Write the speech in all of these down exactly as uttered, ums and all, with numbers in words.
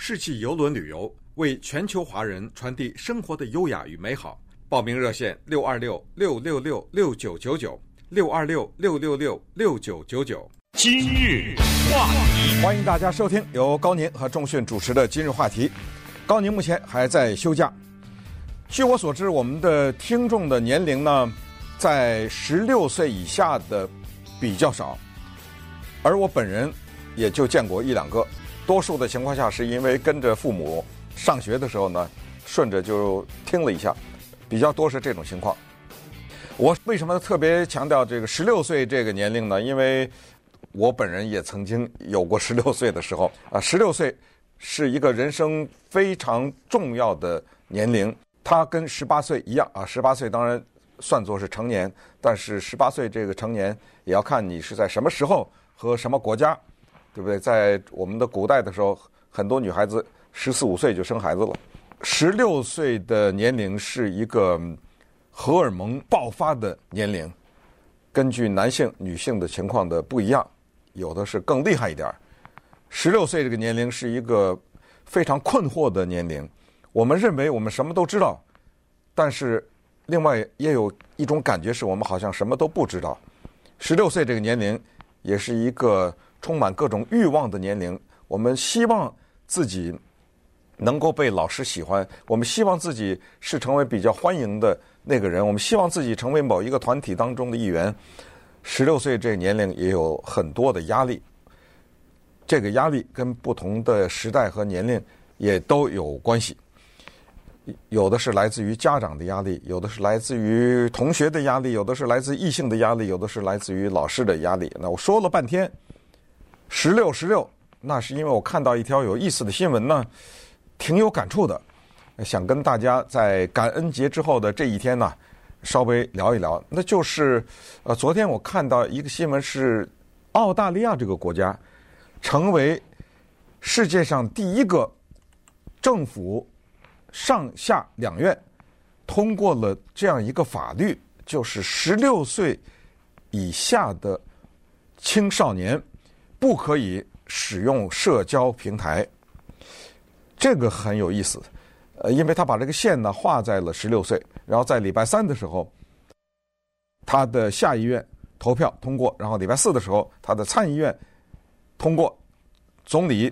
世纪邮轮旅游，为全球华人传递生活的优雅与美好。报名热线六二六六六六六九九九六二六六六六六九九九。 今日话题， 欢迎大家收听由高宁和仲迅主持的今日话题。高宁目前还在休假。据我所知，我们的听众的年龄呢，在十六岁以下的比较少，而我本人也就见过一两个。多数的情况下是因为跟着父母上学的时候呢，顺着就听了一下，比较多是这种情况。我为什么特别强调这个十六岁这个年龄呢？因为我本人也曾经有过十六岁的时候啊。十六岁是一个人生非常重要的年龄，它跟十八岁一样啊。十八岁当然算作是成年，但是十八岁这个成年也要看你是在什么时候和什么国家，对不对？在我们的古代的时候，很多女孩子十四五岁就生孩子了。十六岁的年龄是一个荷尔蒙爆发的年龄，根据男性、女性的情况的不一样，有的是更厉害一点。十六岁这个年龄是一个非常困惑的年龄，我们认为我们什么都知道，但是另外也有一种感觉是我们好像什么都不知道。十六岁这个年龄也是一个充满各种欲望的年龄，我们希望自己能够被老师喜欢，我们希望自己是成为比较欢迎的那个人，我们希望自己成为某一个团体当中的一员。十六岁这个年龄也有很多的压力，这个压力跟不同的时代和年龄也都有关系。有的是来自于家长的压力，有的是来自于同学的压力，有的是来自异性的压力，有的是来自于老师的压力。那我说了半天十六十六，那是因为我看到一条有意思的新闻呢，挺有感触的，想跟大家在感恩节之后的这一天呢稍微聊一聊。那就是呃，昨天我看到一个新闻，是澳大利亚这个国家成为世界上第一个政府上下两院通过了这样一个法律，就是十六岁以下的青少年不可以使用社交平台。这个很有意思，呃，因为他把这个线呢画在了十六岁，然后在礼拜三的时候，他的下议院投票通过，然后礼拜四的时候，他的参议院通过，总理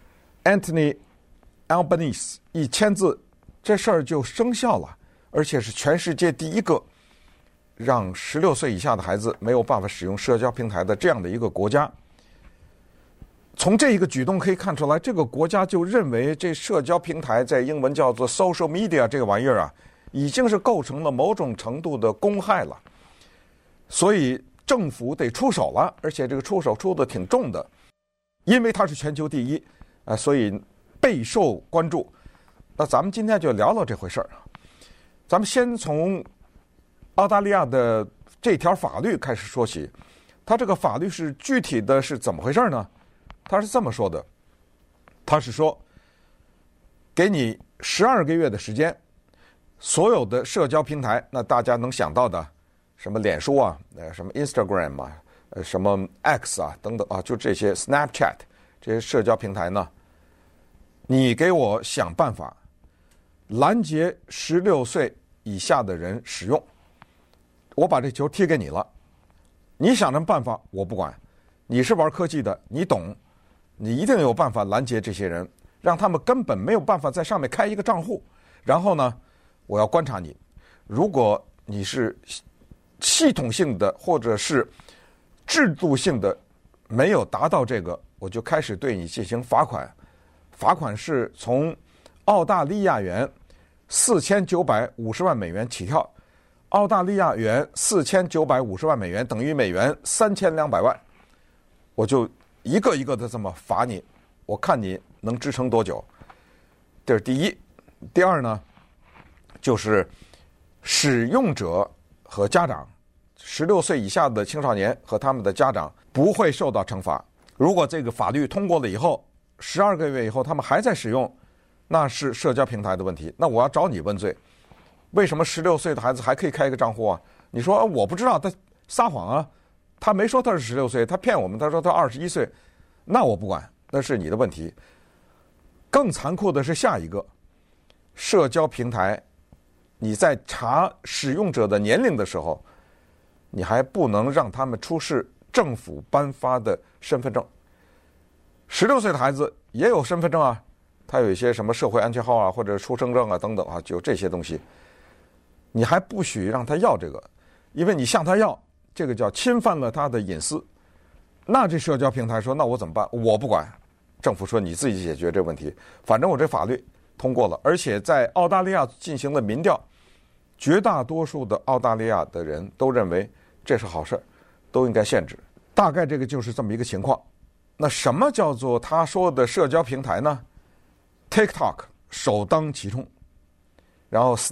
Anthony Albanese 一签字，这事儿就生效了，而且是全世界第一个让十六岁以下的孩子没有办法使用社交平台的这样的一个国家。从这一个举动可以看出来，这个国家就认为这社交平台，在英文叫做 social media 这个玩意儿啊，已经是构成了某种程度的公害了，所以政府得出手了，而且这个出手出的挺重的，因为它是全球第一啊，所以备受关注。那咱们今天就聊聊这回事儿。咱们先从澳大利亚的这条法律开始说起。它这个法律是具体的是怎么回事呢？他是这么说的，他是说给你十二个月的时间，所有的社交平台，那大家能想到的，什么脸书啊，呃，什么 Instagram 啊，呃，什么 X 啊，等等啊，就这些 Snapchat 这些社交平台呢，你给我想办法拦截十六岁以下的人使用。我把这球踢给你了，你想什么办法我不管，你是玩科技的，你懂。你一定有办法拦截这些人，让他们根本没有办法在上面开一个账户。然后呢，我要观察你，如果你是系统性的或者是制度性的没有达到这个，我就开始对你进行罚款。罚款是从澳大利亚元四千九百五十万美元起跳，澳大利亚元四千九百五十万美元等于美元三千两百万，我就一个一个的这么罚你，我看你能支撑多久。这是第一。第二呢，就是使用者和家长，十六岁以下的青少年和他们的家长不会受到惩罚。如果这个法律通过了以后，十二个月以后他们还在使用，那是社交平台的问题，那我要找你问罪。为什么十六岁的孩子还可以开一个账户啊？你说、啊、我不知道，他撒谎啊，他没说他是十六岁，他骗我们，他说他二十一岁，那我不管，那是你的问题。 更残酷的是下一个，社交平台，你在查使用者的年龄的时候，你还不能让他们出示政府颁发的身份证。十六岁的孩子也有身份证啊，他有一些什么社会安全号啊，或者出生证啊等等啊，就这些东西，你还不许让他要这个，因为你向他要，这个叫侵犯了他的隐私。那这社交平台说，那我怎么办？我不管，政府说你自己解决这个问题，反正我这法律通过了，而且在澳大利亚进行了民调，绝大多数的澳大利亚的人都认为这是好事，都应该限制。大概这个就是这么一个情况。那什么叫做他说的社交平台呢？ TikTok 首当其冲，然后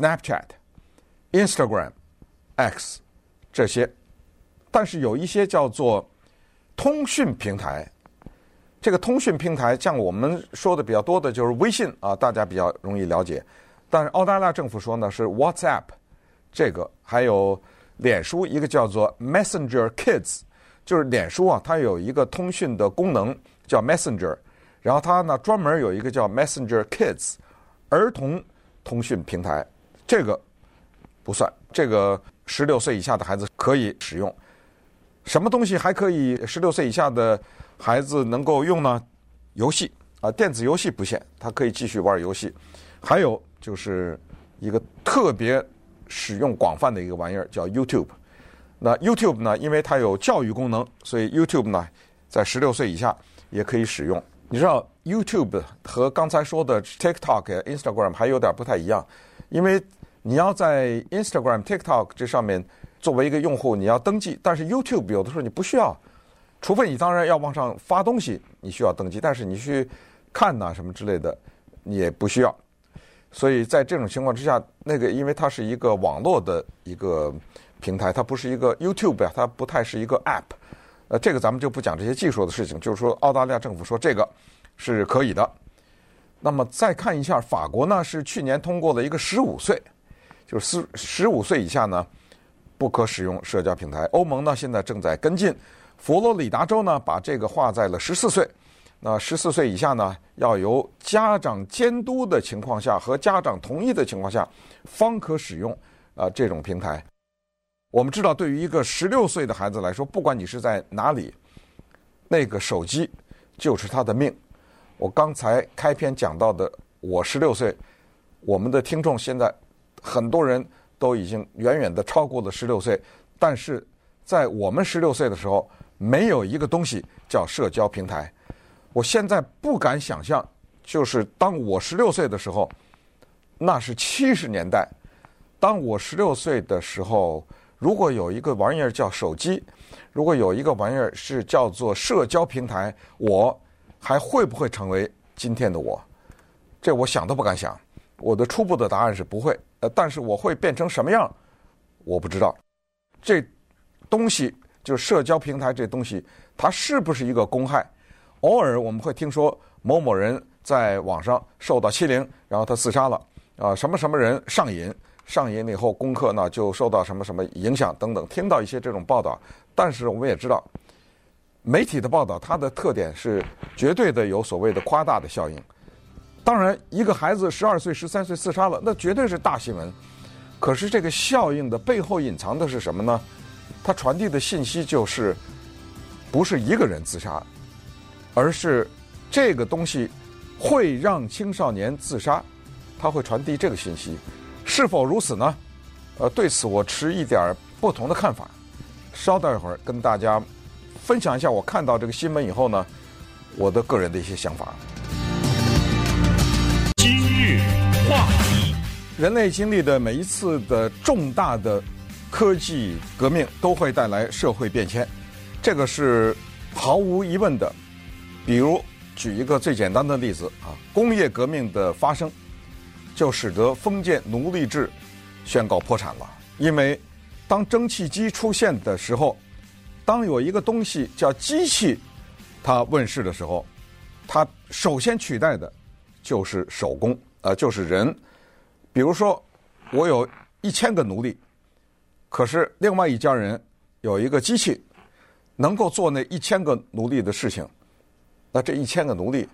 Snapchat、Instagram、X 这些，但是有一些叫做通讯平台。这个通讯平台像我们说的比较多的就是微信啊，大家比较容易了解。但是澳大利亚政府说呢是 WhatsApp， 这个还有脸书，一个叫做 Messenger Kids， 就是脸书啊，它有一个通讯的功能叫 Messenger， 然后它呢专门有一个叫 Messenger Kids 儿童通讯平台，这个不算，这个十六岁以下的孩子可以使用。什么东西还可以十六岁以下的孩子能够用呢？游戏啊，电子游戏不限，他可以继续玩游戏。还有就是一个特别使用广泛的一个玩意儿叫 YouTube。那 YouTube 呢，因为它有教育功能，所以 YouTube 呢在十六岁以下也可以使用。你知道 YouTube 和刚才说的 TikTok、Instagram 还有点不太一样，因为你要在 Instagram、TikTok 这上面作为一个用户你要登记，但是 YouTube 有的时候你不需要，除非你当然要往上发东西你需要登记，但是你去看呐、啊、什么之类的你也不需要。所以在这种情况之下，那个因为它是一个网络的一个平台，它不是一个 YouTube 啊，它不太是一个 App。呃，这个咱们就不讲这些技术的事情，就是说澳大利亚政府说这个是可以的。那么再看一下法国呢，是去年通过了一个十五岁，就是十五岁以下呢不可使用社交平台。欧盟呢现在正在跟进，佛罗里达州呢把这个划在了十四岁。那十四岁以下呢，要由家长监督的情况下和家长同意的情况下，方可使用啊、呃、这种平台。我们知道，对于一个十六岁的孩子来说，不管你是在哪里，那个手机就是他的命。我刚才开篇讲到的，我十六岁，我们的听众现在很多人都已经远远的超过了十六岁，但是在我们十六岁的时候，没有一个东西叫社交平台。我现在不敢想象，就是当我十六岁的时候，那是七十年代。当我十六岁的时候，如果有一个玩意儿叫手机，如果有一个玩意儿是叫做社交平台，我还会不会成为今天的我？这我想都不敢想。我的初步的答案是不会，呃，但是我会变成什么样，我不知道。这东西就是社交平台，这东西它是不是一个公害？偶尔我们会听说某某人在网上受到欺凌，然后他自杀了啊、呃，什么什么人上瘾，上瘾了以后功课呢就受到什么什么影响等等，听到一些这种报道。但是我们也知道，媒体的报道它的特点是绝对的有所谓的夸大的效应。当然，一个孩子十二岁、十三岁自杀了，那绝对是大新闻。可是这个效应的背后隐藏的是什么呢？它传递的信息就是，不是一个人自杀，而是这个东西会让青少年自杀，它会传递这个信息。是否如此呢？呃，对此我持一点不同的看法。稍待一会儿跟大家分享一下我看到这个新闻以后呢，我的个人的一些想法。 今日话题， 人类经历的每一次的重大的科技革命都会带来社会变迁，这个是毫无疑问的。比如举一个最简单的例子啊，工业革命的发生就使得封建奴隶制宣告破产了。因为当蒸汽机出现的时候，当有一个东西叫机器它问世的时候，它首先取代的就是手工，呃，就是人。比如说我有一千个奴隶，可是另外一家人有一个机器能够做那一千个奴隶的事情，那这一千个奴隶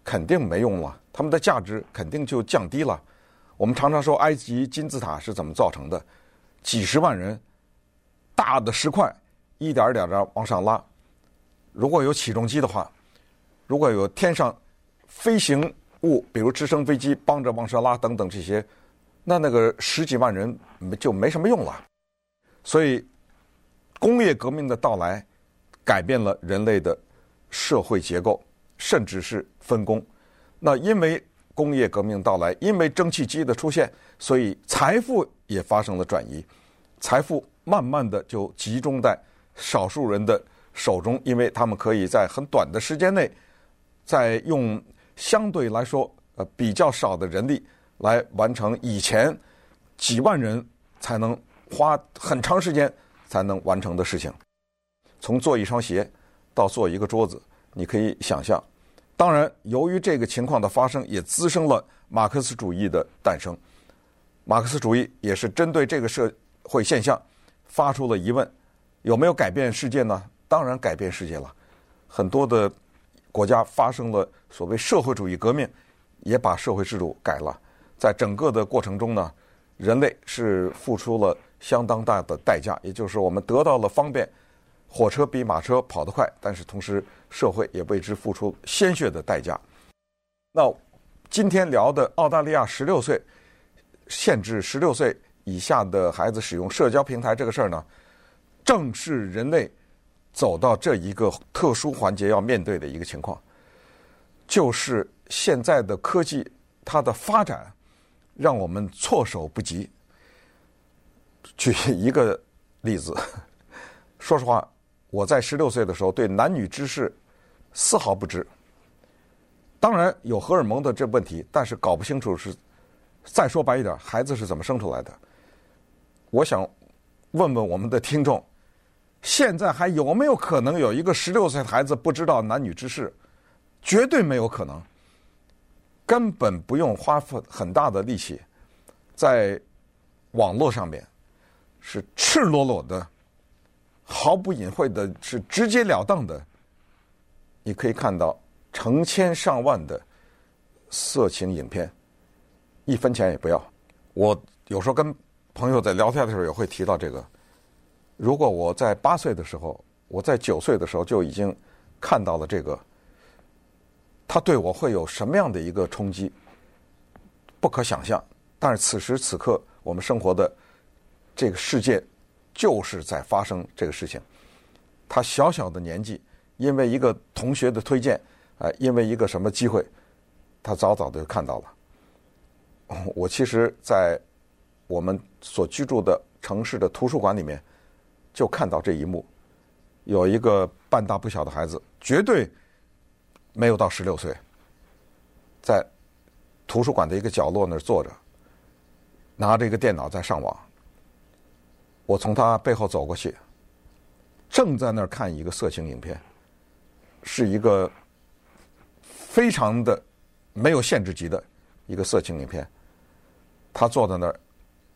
肯定没用了，它们的价值肯定就降低了。我们常常说埃及金字塔是怎么造成的？几十万人，大的石块一点点的往上拉。如果有起重机的话，如果有天上飞行物，比如直升飞机帮着往上拉等等这些，那那个十几万人就没什么用了。所以工业革命的到来改变了人类的社会结构，甚至是分工。那因为工业革命到来，因为蒸汽机的出现，所以财富也发生了转移，财富慢慢的就集中在少数人的手中，因为他们可以在很短的时间内，在用相对来说呃比较少的人力来完成以前几万人才能花很长时间才能完成的事情。从做一双鞋到做一个桌子，你可以想象。当然，由于这个情况的发生，也滋生了马克思主义的诞生。马克思主义也是针对这个社会现象发出了疑问：有没有改变世界呢？当然改变世界了。很多的国家发生了所谓社会主义革命，也把社会制度改了。在整个的过程中呢，人类是付出了相当大的代价，也就是我们得到了方便，火车比马车跑得快，但是同时社会也为之付出鲜血的代价。那今天聊的澳大利亚十六岁限制十六岁以下的孩子使用社交平台这个事儿呢，正是人类走到这一个特殊环节要面对的一个情况，就是现在的科技它的发展让我们措手不及。举一个例子，说实话，我在十六岁的时候对男女之事丝毫不知，当然有荷尔蒙的这问题，但是搞不清楚是，再说白一点，孩子是怎么生出来的。我想问问我们的听众，现在还有没有可能有一个十六岁的孩子不知道男女之事？绝对没有可能，根本不用花很大的力气，在网络上面是赤裸裸的，毫不隐晦的，是直截了当的，你可以看到成千上万的色情影片，一分钱也不要。我有时候跟朋友在聊天的时候也会提到这个，如果我在八岁的时候，我在九岁的时候就已经看到了这个，它对我会有什么样的一个冲击，不可想象。但是此时此刻我们生活的这个世界就是在发生这个事情。他小小的年纪，因为一个同学的推荐，呃，因为一个什么机会，他早早的就看到了。我其实在我们所居住的城市的图书馆里面就看到这一幕，有一个半大不小的孩子，绝对没有到十六岁，在图书馆的一个角落那儿坐着，拿着一个电脑在上网。我从他背后走过去，正在那儿看一个色情影片，是一个非常的没有限制级的一个色情影片。他坐在那儿，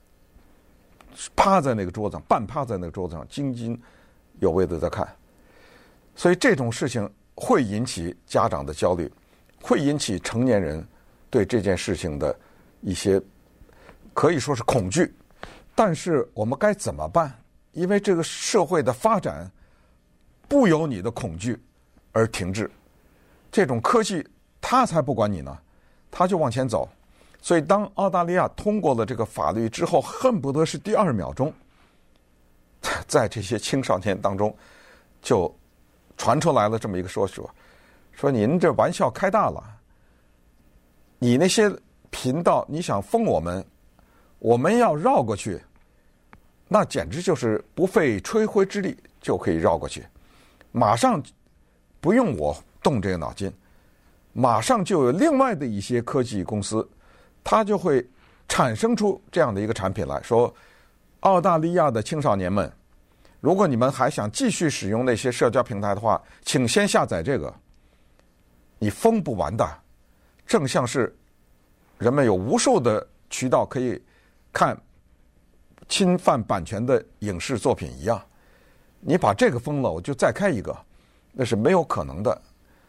趴在那个桌子上，半趴在那个桌子上，津津有味的在看。所以这种事情会引起家长的焦虑，会引起成年人对这件事情的一些可以说是恐惧。但是我们该怎么办？因为这个社会的发展不由你的恐惧而停滞，这种科技它才不管你呢，它就往前走。所以当澳大利亚通过了这个法律之后，恨不得是第二秒钟，在这些青少年当中就传出来了这么一个说说，说您这玩笑开大了，你那些频道你想封我们，我们要绕过去，那简直就是不费吹灰之力就可以绕过去，马上不用我动这个脑筋，马上就有另外的一些科技公司，它就会产生出这样的一个产品来，说澳大利亚的青少年们，如果你们还想继续使用那些社交平台的话，请先下载这个，你封不完的。正像是人们有无数的渠道可以看侵犯版权的影视作品一样，你把这个封了，我就再开一个，那是没有可能的。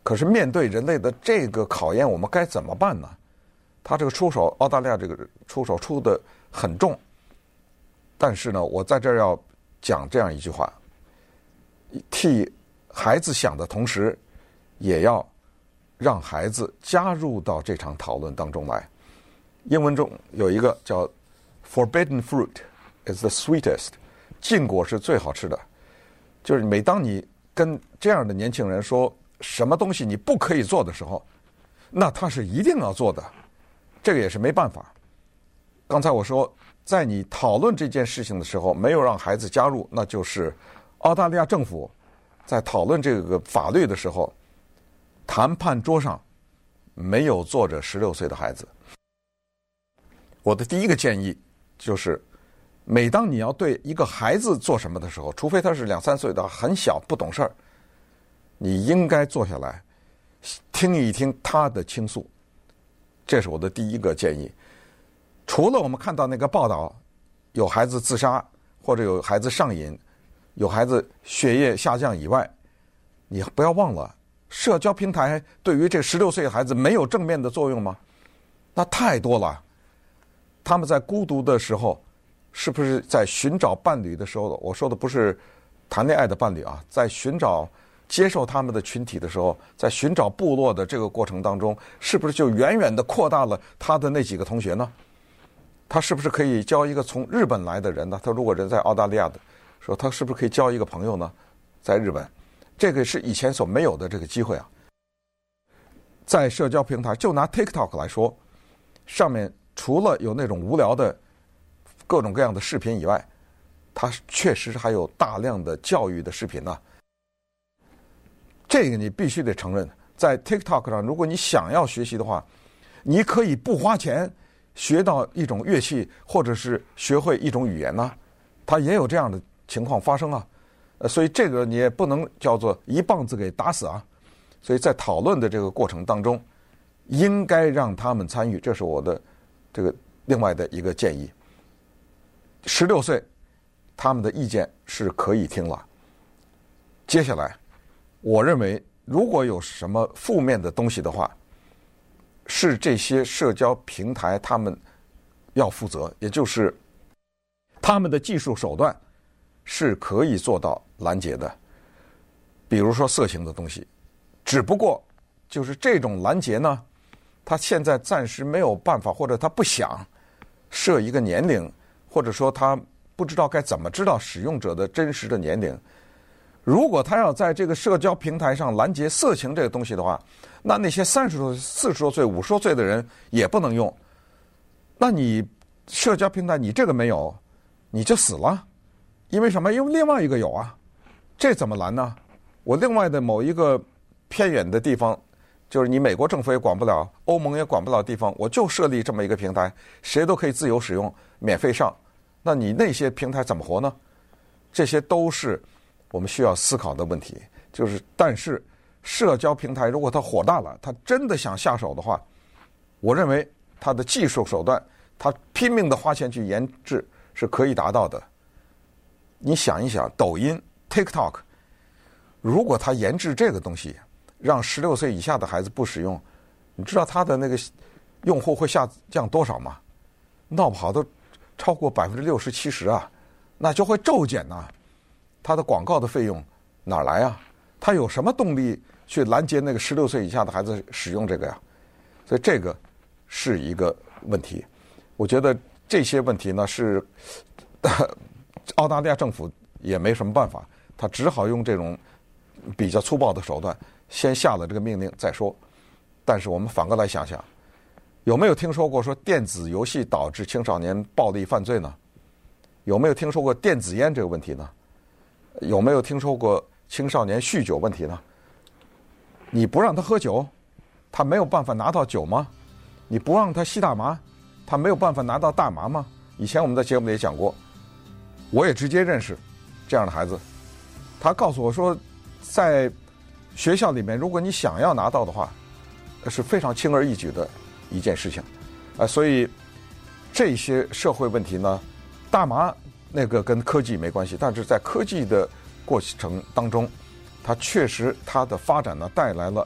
可是面对人类的这个考验，我们该怎么办呢？他这个出手，澳大利亚这个出手出的很重。但是呢，我在这儿要讲这样一句话：替孩子想的同时，也要让孩子加入到这场讨论当中来。英文中有一个叫 "Forbidden fruit is the sweetest"， 禁果是最好吃的。就是每当你跟这样的年轻人说什么东西你不可以做的时候，那他是一定要做的，这个也是没办法。刚才我说，在你讨论这件事情的时候，没有让孩子加入，那就是澳大利亚政府在讨论这个法律的时候，谈判桌上没有坐着十六岁的孩子。我的第一个建议就是，每当你要对一个孩子做什么的时候，除非他是两三岁的很小不懂事儿，你应该坐下来听一听他的倾诉，这是我的第一个建议。除了我们看到那个报道，有孩子自杀或者有孩子上瘾，有孩子血液下降以外，你不要忘了，社交平台对于这十六岁的孩子没有正面的作用吗？那太多了。他们在孤独的时候，是不是在寻找伴侣的时候，我说的不是谈恋爱的伴侣啊，在寻找接受他们的群体的时候，在寻找部落的这个过程当中，是不是就远远的扩大了他的那几个同学呢？他是不是可以交一个从日本来的人呢？他如果人在澳大利亚的，说他是不是可以交一个朋友呢？在日本，这个是以前所没有的这个机会啊。在社交平台，就拿 TikTok 来说，上面除了有那种无聊的各种各样的视频以外，它确实还有大量的教育的视频呢、啊。这个你必须得承认，在 TikTok 上，如果你想要学习的话，你可以不花钱学到一种乐器，或者是学会一种语言呢、啊，它也有这样的情况发生啊。呃，所以这个你也不能叫做一棒子给打死啊。所以在讨论的这个过程当中，应该让他们参与，这是我的这个另外的一个建议。十六岁，他们的意见是可以听了。接下来，我认为如果有什么负面的东西的话，是这些社交平台他们要负责，也就是他们的技术手段是可以做到拦截的。比如说色情的东西，只不过就是这种拦截呢，他现在暂时没有办法，或者他不想设一个年龄，或者说他不知道该怎么知道使用者的真实的年龄。如果他要在这个社交平台上拦截色情这个东西的话，那那些三十多、四十多岁、五十多岁的人也不能用。那你社交平台你这个没有，你就死了。因为什么？因为另外一个有啊，这怎么拦呢？我另外的某一个偏远的地方，就是你美国政府也管不了，欧盟也管不了的地方，我就设立这么一个平台，谁都可以自由使用，免费上。那你那些平台怎么活呢？这些都是我们需要思考的问题。就是，但是社交平台如果它火大了，它真的想下手的话，我认为它的技术手段，它拼命的花钱去研制是可以达到的。你想一想，抖音、TikTok， 如果它研制这个东西，让十六岁以下的孩子不使用，你知道它的那个用户会下降多少吗？闹不好都超过百分之六十、七十啊，那就会骤减呐、啊。它的广告的费用哪来啊？它有什么动力去拦截那个十六岁以下的孩子使用这个呀？所以这个是一个问题。我觉得这些问题呢是澳大利亚政府也没什么办法，他只好用这种比较粗暴的手段，先下了这个命令再说。但是我们反过来想想，有没有听说过说电子游戏导致青少年暴力犯罪呢？有没有听说过电子烟这个问题呢？有没有听说过青少年酗酒问题呢？你不让他喝酒，他没有办法拿到酒吗？你不让他吸大麻，他没有办法拿到大麻吗？以前我们在节目里也讲过，我也直接认识这样的孩子，他告诉我说，在学校里面，如果你想要拿到的话，是非常轻而易举的一件事情，啊，所以这些社会问题呢，大麻那个跟科技没关系，但是在科技的过程当中，它确实它的发展呢带来了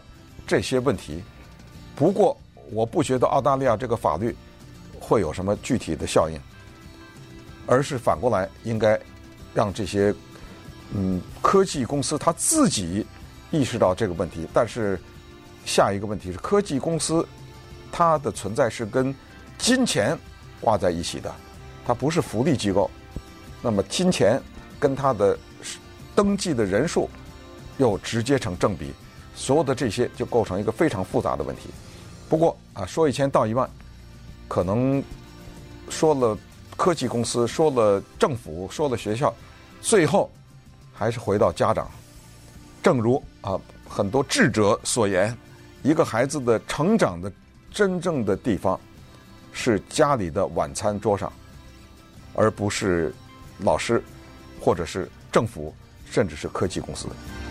这些问题。不过，我不觉得澳大利亚这个法律会有什么具体的效应，而是反过来应该让这些嗯科技公司他自己意识到这个问题。但是下一个问题是，科技公司它的存在是跟金钱挂在一起的，它不是福利机构。那么金钱跟它的登记的人数又直接成正比，所有的这些就构成一个非常复杂的问题。不过啊，说一千道一万，可能说了科技公司，说了政府，说了学校，最后还是回到家长。正如啊很多智者所言，一个孩子的成长的真正的地方是家里的晚餐桌上，而不是老师或者是政府，甚至是科技公司。